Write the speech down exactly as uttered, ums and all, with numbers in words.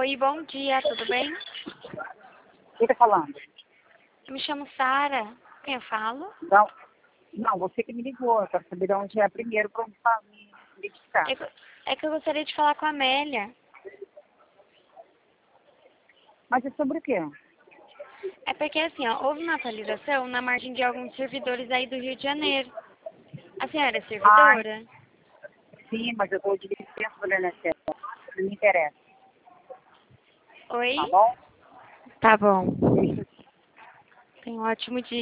Oi, bom dia, tudo bem? Quem tá falando? Eu me chamo Sara. Quem eu falo? Não, não, você que me ligou. Eu quero saber de onde é primeiro para me identificar. É que, é que eu gostaria de falar com a Amélia. Mas é sobre o quê? É porque assim, ó, houve uma atualização na margem de alguns servidores aí do Rio de Janeiro. A senhora é Ai, servidora? sim, mas eu estou de licença do I N S S. Não me interessa, Oi? tá bom? Tá bom. Deixa Tenha um ótimo dia.